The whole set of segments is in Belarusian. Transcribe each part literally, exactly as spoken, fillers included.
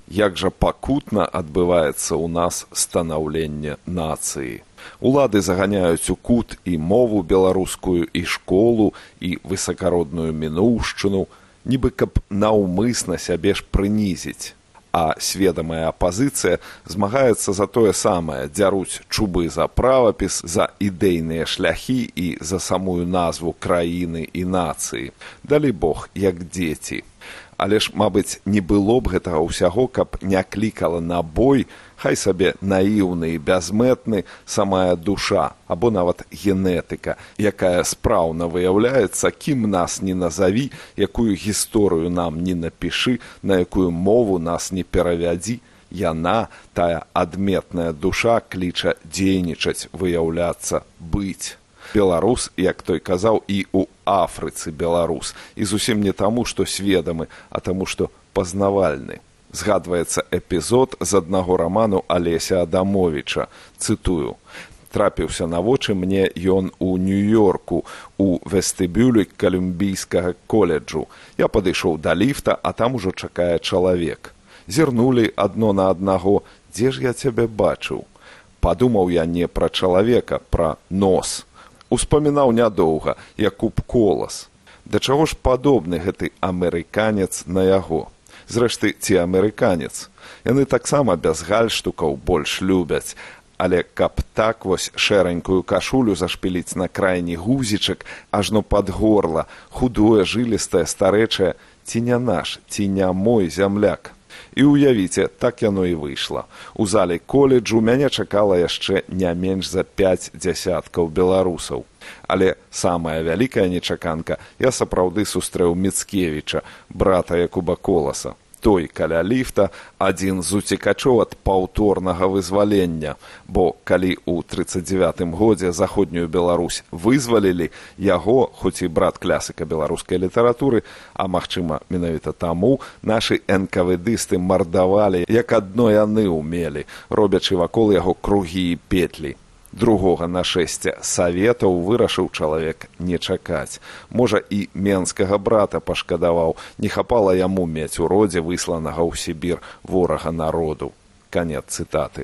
як жа пакутна адбываецца ў нас станаўленне нацыі. Улады заганяюць у кут і мову беларускую, і школу, і высакародную мінуўшчыну, нібы каб наўмысна сябе ж прынізіць. А сведамая апазіцыя змагаецца за тое самае, дзяруць чубы за правапіс, за ідэйныя шляхі і за самую назву краіны і нацыі. Далі Бог, як дзеці. Але ж, мабыць, не было б гэтага ўсяго, каб не клікала на бой, хай сабе наіўны і бязмэтны самая душа, або нават генетыка, якая спраўна выяўляецца, кім нас не назаві, якую гісторыю нам не напішы, на якую мову нас не перавядзі, яна, тая адметная душа, кліча дзейнічаць, выяўляцца, быць. Беларус, як той казаў, і ў Афрыцы беларус. І зусім не таму, што сведамы, а таму, што пазнавальны. Згадваецца эпізод з аднаго раману Алеся Адамовіча. Цытую. Трапіўся на вочы мне ён у Нью-Йорку, у вестыбюлі Калумбійскага коледжу. Я падышоў да ліфта, а там ужо чакае чалавек. Зірнулі адно на аднаго. Дзе ж я цябе бачыў? Падумаў я не пра чалавека, пра нос. Успамінаў нядоўга, Якуб Колас. Да чаго ж падобны гэты амерыканец на яго? Зрэшты, ці амерыканец? Яны таксама без гальштукаў больш любяць. Але каб так вось шэранькую кашулю зашпіліць на крайні гузічак, ажно пад горла, худое, жылістае, старэчае, ці не наш, ці не мой зямляк? І уявіце, так яно і выйшла. У зале коледжу мяне чакала яшчэ не менш за пяць дзясяткаў беларусаў. Але самая вялікая нечаканка, я сапраўды сустрэў Міцкевіча, брата Якуба Коласа. Той каля ліфта адзін з уцекачоў ад паўторнага вызвалення, бо калі ў трыццаць дзевятым годзе заходнюю Беларусь вызвалілі, яго, хоць і брат класіка беларускай літаратуры, а магчыма, менавіта таму, нашы энкавэдысты мардавалі, як адно яны ўмелі, робячы вакол яго кругі і петлі. Другога нашэсця саветаў вырашыў чалавек не чакаць. Можа, і менскага брата пашкадаваў, не хапала яму мець у родзе высланага ў Сібір ворага народу. Канец цытаты.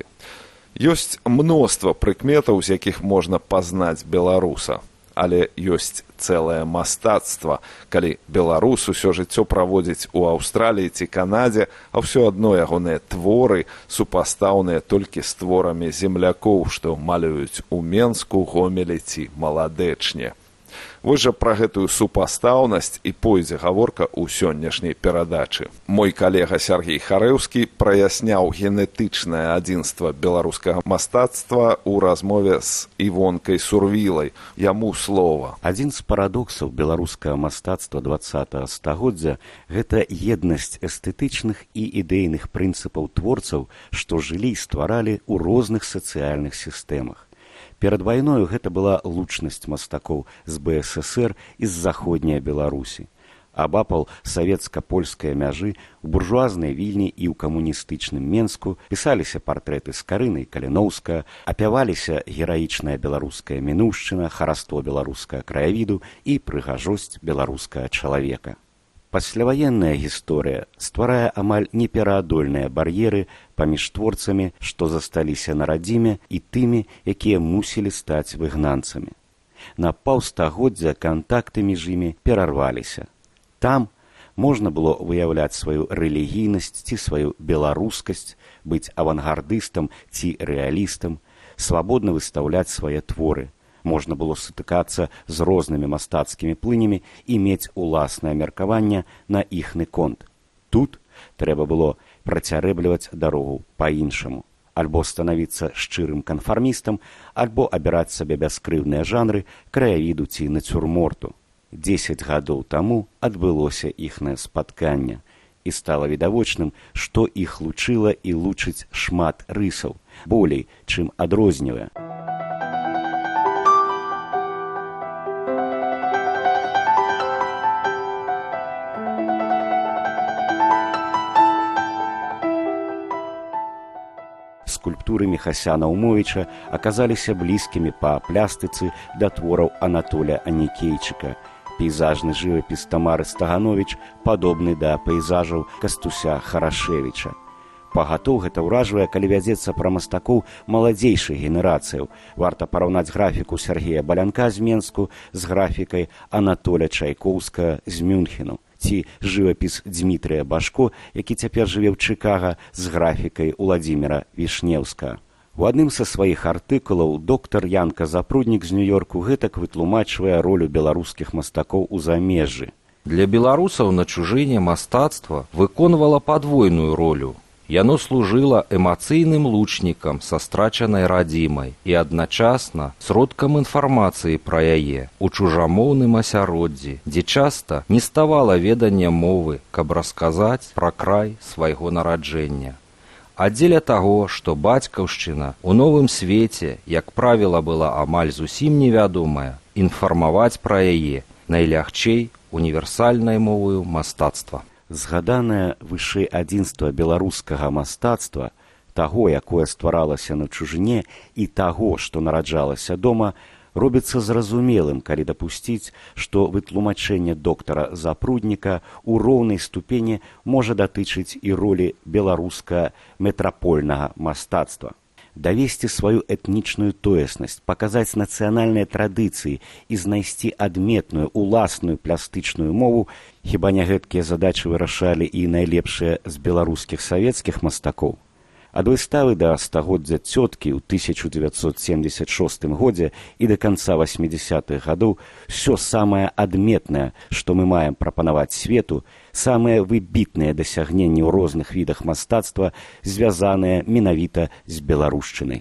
Ёсць мноства прыкметаў, з якіх можна пазнаць беларуса. Але ёсць цэлае мастацтва, калі беларус усё жыццё праводзіць у Аўстраліі ці Канадзе, а ўсё адно ягоныя творы супастаўныя толькі з творамі землякоў, што малююць у Менску, Гомелі ці Маладэчне. Вось жа пра гэтую супастаўнасць і пойдзе гаворка ў сённяшняй перадачы. Мой калега Сяргей Харэўскі праясняў генетычнае адзінства беларускага мастацтва ў размове з Івонкай Сурвілай. Яму слова. Адзін з парадоксаў беларускага мастацтва дваццатага стагоддзя – гэта еднасць эстэтычных і ідэйных прынцыпаў творцаў, што жылі і стваралі ў розных сацыяльных сістэмах. Перад вайною гэта была лучнасць мастакоў з Бэ Эс Эс Эр і з заходняй Беларусі. Абапал савецка-польскай мяжы у буржуазнай Вільні і ў камуністычным Менску пісаліся партрэты Скарыны і Каліноўскага, апяваліся гераічная беларуская мінуўшчына, хараство беларускага краявіду і прыгажосць беларускага чалавека. Пасляваенная гісторыя стварае амаль непераадольныя бар'еры паміж творцамі, што засталіся на радзіме, і тымі, якія мусілі стаць выгнанцамі. На паўстагоддзя кантакты між імі перарваліся. Там можна было выяўляць сваю рэлігійнасць ці сваю беларускасць, быць авангардыстам ці рэалістам, свабодна выстаўляць свае творы. Можна было сутыкацца з рознымі мастацкімі плынямі і мець уласнае меркаванне на іхны конт. Тут трэба было працярэбліваць дарогу па-іншаму. Альбо станавіцца шчырым канфармістам, альбо абіраць сабе бяскрыўныя жанры краявіду ці нацюрморту. Дзесяць гадоў таму адбылося іхнае спатканне, і стала відавочным, што іх лучыла і лучыць шмат рысаў, болей, чым адрознівае. Скульптуры Міхася Наўмовіча аказаліся блізкімі па плястыцы да твораў Анатолія Анікейчыка. Пейзажны жывапіс Тамары Стагановіч падобны да пейзажаў Кастуся Харашевіча. Пагатоў гэта ўражвае, калі вядзецца пра мастакоў маладзейшых генерацыяў. Варта параўнаць графіку Сергея Балянка з Менску з графікай Анатоля Чайкоўскага з Мюнхену. Ці жывапіс Дзмітрыя Башко, які цяпер жыве ў Чыкага, з графікай Уладзіміра Вішнеўскага. У адным са сваіх артыкулаў доктар Янка Запруднік з Нью-Йорку гэтак вытлумачвае ролю беларускіх мастакоў у замежжы. Для беларусаў на чужыне мастацтва выконвала падвойную ролю. Яно служыла эмацыйным лучнікам са страчанай радзімай і адначасна сродкам інфармацыі пра яе у чужамоўным асяроддзі, дзе часта не ставала ведання мовы, каб расказаць пра край свайго нараджэння. А дзеля таго, што бацькаўшчына ў новым свеце, як правіла, была амаль зусім невядомая, інфармаваць пра яе найлягчэй універсальнай моваю мастацтва. Згаданае вышэй адзінства беларускага мастацтва, таго, якое стваралася на чужыне, і таго, што нараджалася дома, робіцца зразумелым, калі дапусціць, што вытлумачэнне доктара Запрудніка ў роўнай ступені можа датычыць і ролі беларуска метрапольнага мастацтва. Давесці сваю этнічную тоеснасць, паказаць нацыянальныя традыцыі і знайсці адметную уласную пластычную мову, хіба не гэткія задачы вырашалі і найлепшыя з беларускіх савецкіх мастакоў. Ад выставы да стагоддзя цёткі ў тысяча дзевяцьсот семьдесят шостым годзе і да канца васьмідзясятых гадоў ўсё самае адметнае, што мы маем прапанаваць свету, самыя выбітныя дасягненні ў розных відах мастацтва, звязаныя менавіта з беларушчынай.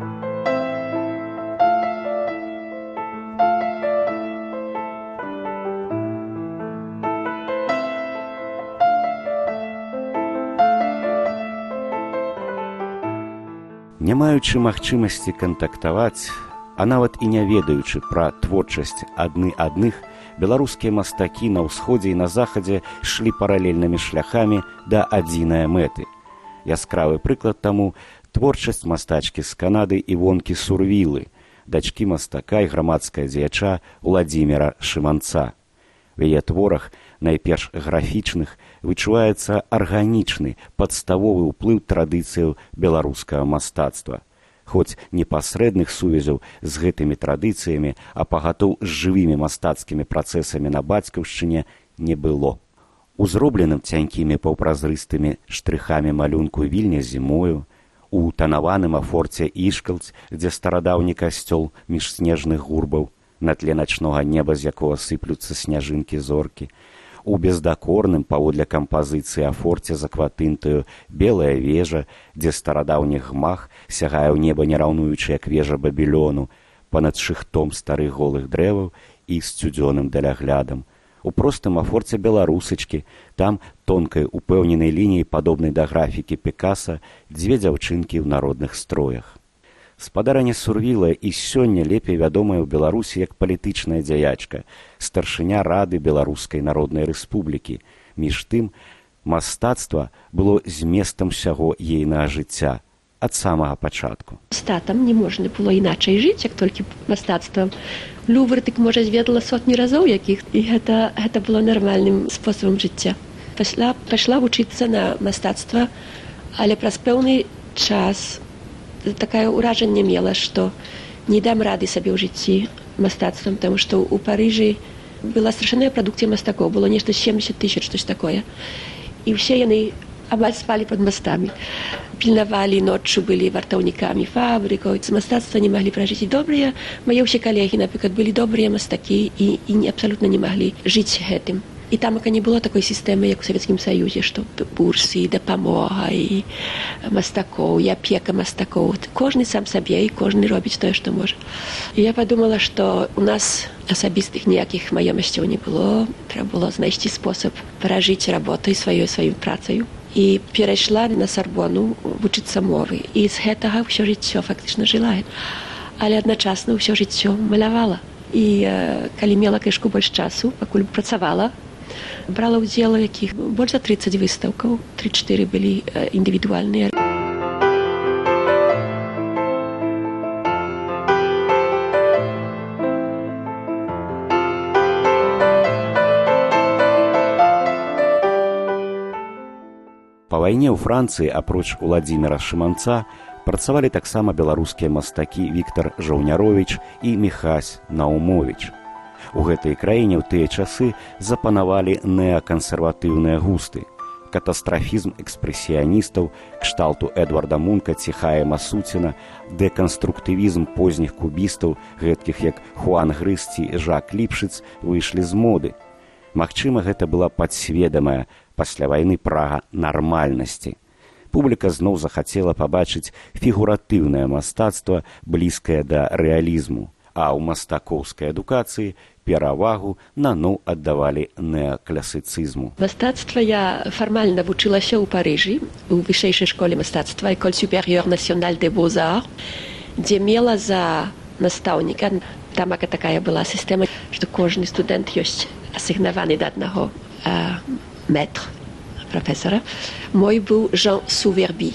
Не маючы магчымасці кантактаваць, а нават і не ведаючы пра творчасць адны адных, беларускія мастакі на ўсходзе і на захадзе шлі паралельнымі шляхамі да адзінай мэты. Яскравы прыклад таму творчасць мастачкі з Канады Івонкі Сурвілы, дачкі мастака і грамадская дзеяча Уладзіміра Шыманца. В яе творах, найперш графічных, вычуваецца арганічны, падставовы ўплыў традыцыяў беларускага мастацтва. Хоць непасрэдных сувязяў з гэтымі традыцыямі, а пагатоў з жывымі мастацкімі працэсамі на бацькаўшчыне не было. У зробленым цянькімі паўпразрыстымі штрыхамі малюнку Вільня зімою, у танаваным афорце Ішкалць, дзе старадаўні касцёл між снежных гурбаў, на тле начнога неба, з якога сыплюцца сняжынкі-зоркі, у бездакорным паводле кампазіцыі афорце за кватынтаю белая вежа, дзе старадаўні гмах сягае ў неба нераўнуючы, як вежа Бабілёну, панад шыхтом старых голых дрэваў і сцюдзёным даляглядам. У простым афорце беларусачкі, там тонкай упэўненай лініяй, падобнай да графікі Пікаса, дзве дзяўчынкі ў народных строях. Спадарыня Сурвіла і сёння лепей вядомая ў Беларусі як палітычная дзяячка, старшыня Рады Беларускай Народнай Рэспублікі. Між тым, мастацтва было зместам усяго ейнага жыцця ад самага пачатку. Статам не можна было іначай жыць, як толькі мастацтвам. Лувр тык, можа, зведала сотні разоў якіх, і гэта, гэта было нармальным спосабам жыцця. Пасля пайшла вучыцца на мастацтва, але праз пэўны час такое ўражанне мела, што не дам рады сабе ў жыцці мастацтвам, таму што ў Парыжы была страшная прадукцыя мастакоў, было нешта семьдесят тысяч, штось такое. І ўсе яны амаль спалі пад мастамі. Пільнавалі, ноччу былі вартаўнікамі фабрыкаў, з мастацтва не маглі пражыць. І добрыя, мае ўсе калегі, напрыклад, былі добрыя мастакі і, і абсалютна не маглі жыць гэтым. І там не было такой сістэмы, як у Савецкім Саюзе, што бурсы, дапамога і мастакоў, і апека мастакоў. Кожны сам сабе, і кожны робіць тое, што можа. І я падумала, што у нас асабістых ніякіх маёмасцяў не было. Трэба было знайсці спосаб пражыць работай сваёй, сваёй працаю. І перайшла на Сарбону вучыцца мовы. І з гэтага ўсё жыццё фактычна жыла. Але адначасна ўсё жыццё малявала. І э, калі мела кішку больш часу, пакуль працавала, брала ўдзел у якіх больш за трыццаць выстаўкаў, тры-чатыры былі індывідуальныя. Па вайне ў Францыі, апроч Уладзіміра Шыманца, працавалі таксама беларускія мастакі Віктар Жаўняровіч і Міхась Наумовіч. У гэтай краіне ў тыя часы запанавалі неакансерватыўныя густы. Катастрафізм экспрэсіяністаў, кшталту Эдварда Мунка ці Хая Масуціна, дэканструктывізм позніх кубістаў, гэткіх як Хуан Грыз ці Жак Ліпшыц, выйшлі з моды. Магчыма, гэта была падсведамая пасля вайны прага нармальнасці. Публіка зноў захацела пабачыць фігуратыўнае мастацтва, блізкае да рэалізму, а ў мастакоўскай адукацыі перавагу наноў аддавалі неакласіцызму. Мастацтва я фармальна вучылася ў Парыжы, у вышэйшай школе мастацтва École supérieure nationale des beaux-arts, дзе мела за настаўніка. Там такая была сістэма, што кожны студэнт ёсць асігнаваны да аднаго мэтра, прафесара. Мой быў Жан Сувербі.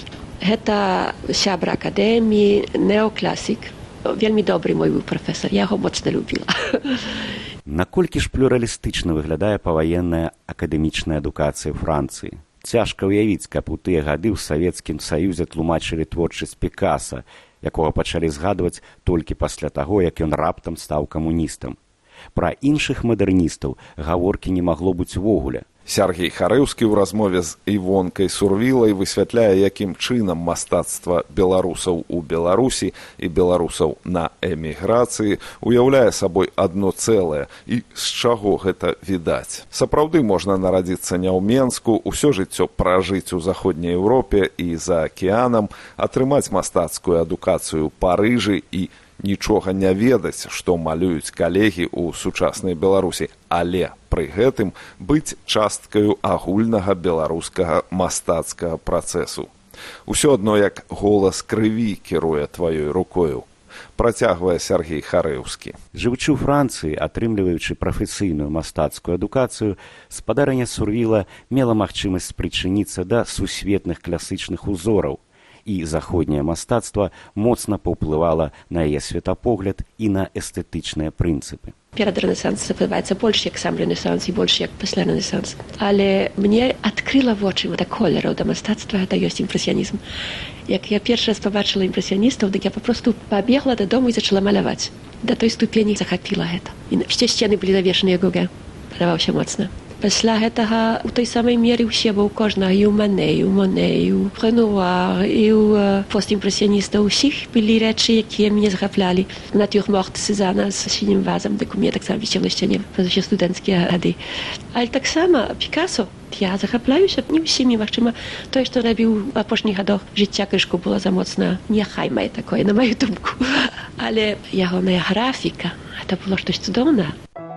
Гэта сябра акадэміі, неокласік. Вельмі добры мой быў прафесар, я яго моцна любіла. Наколькі ж плюралістычна выглядае паваенная акадэмічная адукацыя Францыі? Цяжка ўявіць, каб у тыя гады ў Савецкім Саюзе тлумачылі творчасць Пікаса, якога пачалі згадваць толькі пасля таго, як ён раптам стаў камуністам. Пра іншых мадэрністаў гаворкі не магло быць увогуле. Сяргей Харэўскі ў размове з Івонкай Сурвілай высвятляе, якім чынам мастацтва беларусаў у Беларусі і беларусаў на эміграцыі уяўляе сабой адно цэлае, і з чаго гэта відаць. Сапраўды можна нарадзіцца не ў Менску, усё жыццё пражыць у заходняй Еўропе і за акіянам, атрымаць мастацкую адукацыю ў Парыжы і нічога не ведаць, што малююць калегі ў сучаснай Беларусі, але пры гэтым быць часткаю агульнага беларускага мастацкага працэсу. Усё адно як голас крыві кіруе тваёй рукою, працягвае Сяргей Харэўскі. Жывучы ў Францыі, атрымліваючы прафесійную мастацкую адукацыю, спадарыня Сурвіла мела магчымасць прычыніцца да сусветных класычных узораў, і заходняе мастацтва моцна паўплывала на яе светапогляд і на эстэтычныя прынцыпы. Перад рэнесанс запаваецца больш як сам рэнесанс і больш як пасля рэнесанс. Але мне адкрыла вочы да колераў, да мастацтва, гэта ёсць імпрэсіянізм. Як я першы раз пабачыла імпрэсіяністаў, дык я папросту пабегла дадому і зачала маляваць. Да той ступені захапіла гэта. І ўсе сцены былі завешаныя Гогэн. Падаваўся моцна. Пасля гэтага у той самай меры ўсе, бо ў кожнага і ў Мане, і ў Моне, і ў Рэнуар, і ў постімпрэсіяністаў усіх былі рэчы, якія мяне захаплялі. Натюрморт Сезана з сінім вазам, дык у мяне таксама вісеў на сцяне, пазаще студэнцкія гады. Але таксама Пікасо, я захапляюся не ўсімі, магчыма, тое, што рабіў у апошніх гадах жыцця крышку было замоцна няхаймае такое, на маю думку. Але ягоная графіка, гэта было штось цудоўнае.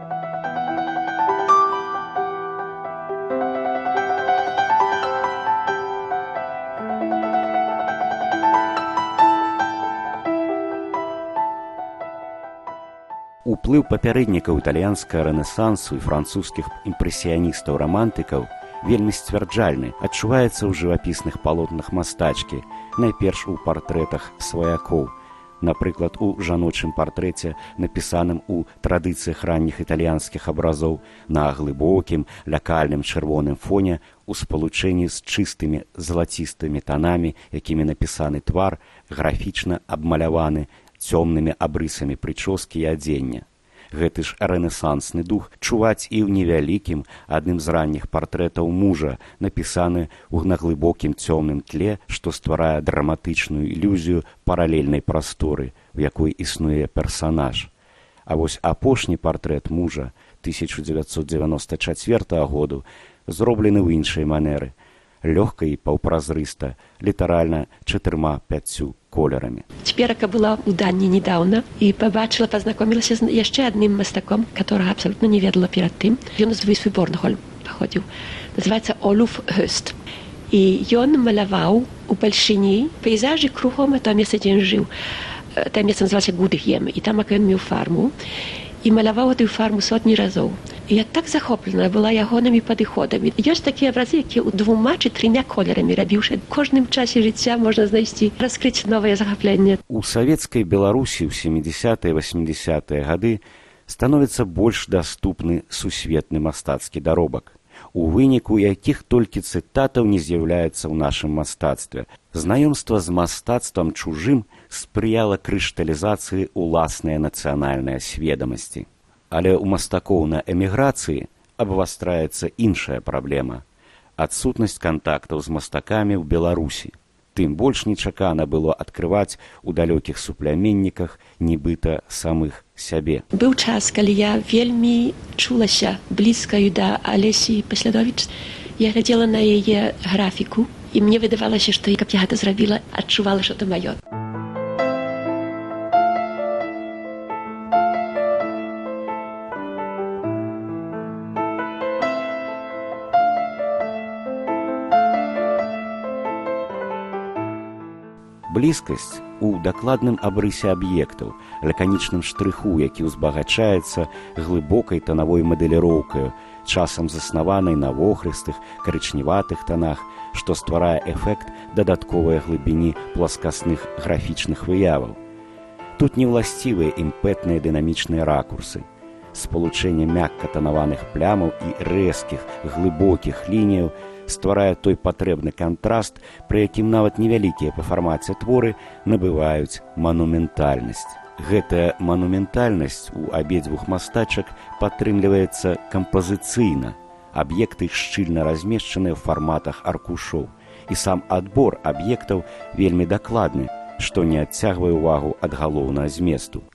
Уплыў папярэднікаў італьянскага рэнесансу і французскіх імпрэсіяністаў-рамантыкаў вельмі сцвярджальны, адчуваецца ў жывапісных палотнах мастачкі, найперш у партрэтах сваякоў. Напрыклад, у жаночым партрэце, напісаным у традыцыях ранніх італьянскіх абразоў, на глыбокім, лякальным чырвоным фоне, у спалучэнні з чыстымі залацістымі танамі, якімі напісаны твар, графічна абмаляваны, цёмнымі абрысамі прычоскі і адзення. Гэты ж рэнесансны дух чуваць і ў невялікім, адным з ранніх партрэтаў мужа, напісаны ў наглыбокім цёмным тле, што стварае драматычную ілюзію паралельнай прасторы, у якой існуе персанаж. А вось апошні партрэт мужа тысяча дзевяцьсот дзевяноста чацвёртага году зроблены ў іншай манеры, лёгка і паўпразрыста, літаральна чатырма-пяццю колерамі. Цяперака была ў Дані недаўна і пабачыла, пазнакомілася з яшчэ адным мастаком, которага абсалютна не ведала перад тым. Ён з Вісвіборнхольм паходзіў. Называецца Олуф Höst. І ён маляваў у Бальшыні пейзажы кругом того месца, дзе ён жыў. Там месца называлася Гудгем, і там ён меў фарму. І маляваў гэтую фарму сотні разоў. І я так захоплена была ягонымі падыходамі. Ёсць такія абразы, якія ў двума ці трыма колерамі рабіўшы. У кожным часе жыцця можна знайсці, раскрыць новае захапленне. У савецкай Беларусі ў сямідзясятыя і васьмідзясятыя гады становіцца больш даступны сусветны мастацкі даробак. у выніку якіх толькі цытатаў не з'яўляецца ў нашым мастацтве. Знаёмства з мастацтвам чужым спрыяла крышталізацыі ўласнай нацыянальнай сведамасці. Але ў мастакоў на эміграцыі абвастраецца іншая праблема – адсутнасць кантактаў з мастакамі ў Беларусі. Тым больш нечакана было адкрываць у далёкіх супляменніках нібыта самых сябе. Быў час, калі я вельмі чулася блізкаю да Алесі Паслядовіч. Я глядзела на яе графіку, і мне выдавалася, што каб я гэта зрабіла, адчувала, што это маё. Блізкасць у дакладным абрысе аб'ектаў, лаканічным штрыху, які ўзбагачаецца глыбокай танавой мадэліроўкаю, часам заснаванай на вохрыстых, карычневатых танах, што стварае эфект дадатковай глыбіні пласкасных графічных выяваў. Тут не ўласцівыя імпэтныя дынамічныя ракурсы. Спалучэнне мякка танаваных плямаў і рэзкіх, глыбокіх лініяў стварае той патрэбны кантраст, пры якім нават невялікія па фармаце творы набываюць манументальнасць. Гэтая манументальнасць у абедзвюх мастачак падтрымліваецца кампазіцыйна. Аб'екты шчыльна размешчаныя ў фарматах аркушоў, і сам адбор аб'ектаў вельмі дакладны, што не адцягвае ўвагу ад галоўнага зместу.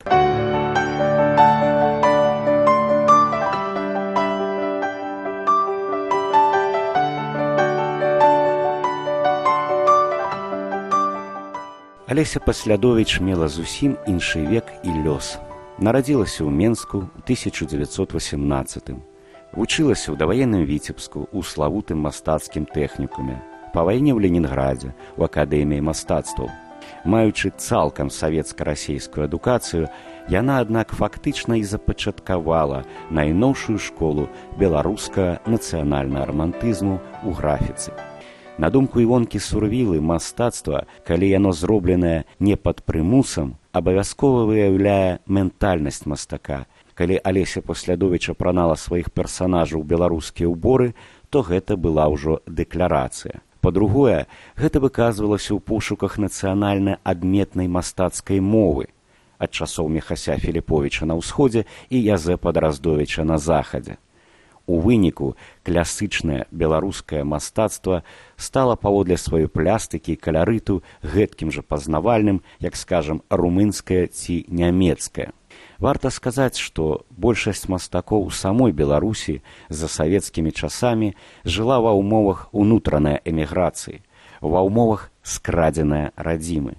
Алеся Паслядовіч мела зусім іншы век і лёс. Нарадзілася ў Менску ў тысяча дзевяцьсот васемнаццатым. Вучылася ў даваенным Віцебску ў славутым мастацкім тэхнікуме. Па вайне ў Ленінградзе, у акадэміі мастацтваў. Маючы цалкам савецка-расейскую адукацыю, яна, аднак, фактычна і запачаткавала найноўшую школу беларускага нацыянальнага рамантызму ў графіцы. На думку Івонкі Сурвілы, мастацтва, калі яно зробленае не пад прымусам, абавязкова выяўляе ментальнасць мастака. Калі Алеся Паслядовіч апранала сваіх персанажаў беларускія ўборы, то гэта была ўжо дэкларацыя. Па-другое, гэта выказвалася ў пошуках нацыянальна адметнай мастацкай мовы ад часоў Міхася Філіповіча на ўсходзе і Язэпа Драздовіча на захадзе. У выніку класычнае беларускае мастацтва стала паводле сваёй плястыкі і каларыту гэткім жа пазнавальным, як, скажам, румынскае ці нямецкае. Варта сказаць, што большасць мастакоў у самой Беларусі за савецкімі часамі жыла ва ўмовах унутранай эміграцыі, ва ўмовах скрадзенай радзімы.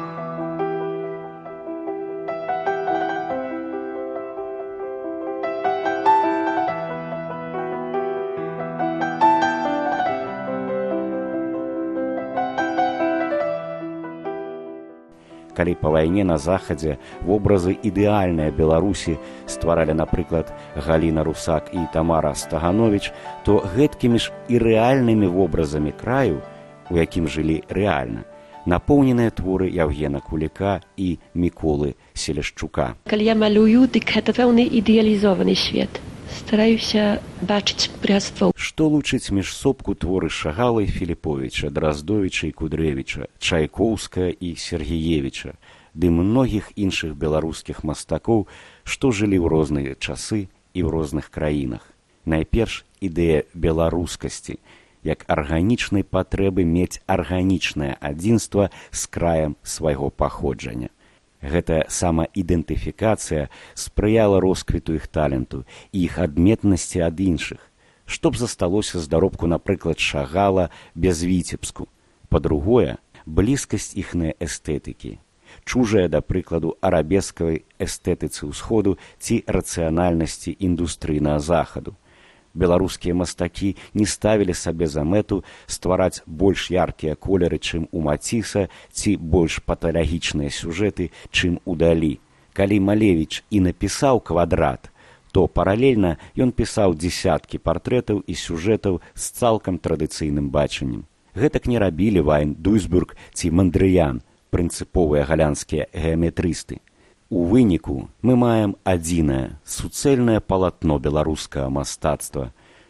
Калі па вайне на захадзе вобразы ідэальныя Беларусі стваралі, напрыклад, Галіна Русак і Тамара Стагановіч, то гэткімі ж і рэальнымі вобразамі краю, у якім жылі рэальна, напоўненыя творы Яўгена Куліка і Міколы Селешчука. Калі я малюю, дык гэта пэўны ідэалізованы свет. Стараюся бачыць брацтва. Што лучыць між сопку творы Шагала і Філіповіча, Драздовіча і Кудревіча, Чайкоўскага і Сергеевіча, ды многіх іншых беларускіх мастакоў, што жылі ў розныя часы і ў розных краінах. Найперш ідэя беларускасці, як арганічнай патрэбы мець арганічнае адзінства з краем свайго паходжання. Гэтая самаідэнтыфікацыя спрыяла росквіту іх таленту і іх адметнасці ад іншых, што б засталося з даробку, напрыклад, Шагала без Віцебску. Па-другое, блізкасць іхнай эстэтыкі, чужая, да прыкладу, арабескавай эстэтыцы ўсходу ці рацыянальнасці індустрыйнага захаду. Беларускія мастакі не ставілі сабе за мэту ствараць больш яркія колеры, чым у Маціса, ці больш паталагічныя сюжэты, чым у Далі. Калі Малевіч і напісаў «Квадрат», то паралельна ён пісаў дзесяткі партрэтаў і сюжэтаў з цалкам традыцыйным бачаннем. Гэтак не рабілі Вайн, Дуйсбург ці Мандрыян, прынцыповыя галянскія геаметрысты. У выніку мы маем адзінае, суцэльнае палатно беларускага мастацтва,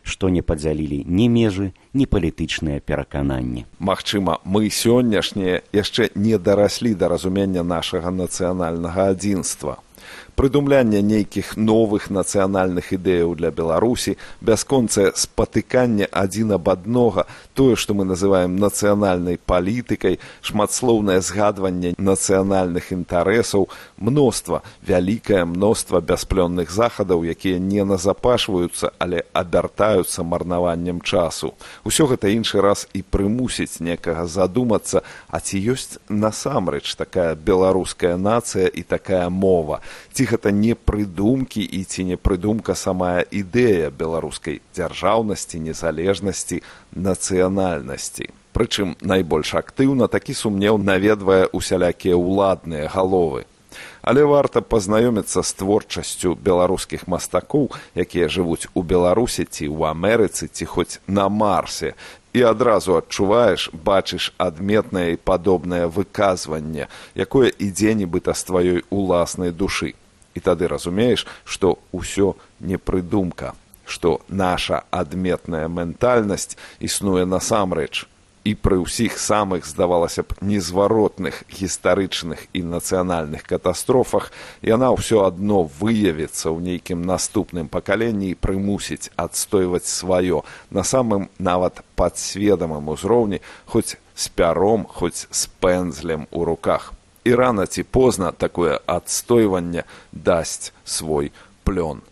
што не падзялілі ні межы, ні палітычныя перакананні. Магчыма, мы сённяшнія яшчэ не дараслі да разумення нашага нацыянальнага адзінства. Прыдумлянне нейкіх новых нацыянальных ідэяў для Беларусі, бясконцае спатыканне адзін аб аднога, тое, што мы называем нацыянальнай палітыкай, шматслоўнае згадванне нацыянальных інтарэсаў, мноства, вялікае мноства бясплённых захадаў, якія не назапашваюцца, але абяртаюцца марнаваннем часу. Усё гэта іншы раз і прымусіць некага задумацца, а ці ёсць насамрэч такая беларуская нацыя і такая мова. Ці гэта не прыдумкі і ці не прыдумка самая ідэя беларускай дзяржаўнасці, незалежнасці, нацыянальнасці. Прычым найбольш актыўна такі сумнеў наведвае усялякія ўладныя галовы. Але варта пазнаёміцца з творчасцю беларускіх мастакоў, якія жывуць у Беларусі ці ў Амерыцы, ці хоць на Марсе, і адразу адчуваеш, бачыш адметнае і падобнае выказванне, якое ідзе нібыта з тваёй уласнай душы. І тады разумееш, што ўсё не прыдумка, што наша адметная ментальнасць існуе насамрэч. І пры ўсіх самых, здавалася б, незваротных гістарычных і нацыянальных катастрофах яна ўсё адно выявіцца ў нейкім наступным пакаленні і прымусіць адстойваць сваё на самым нават падсведамым узроўні, хоць з пяром, хоць з пэндзлем у руках. І рана ці позна такое адстойванне дасць свой плён.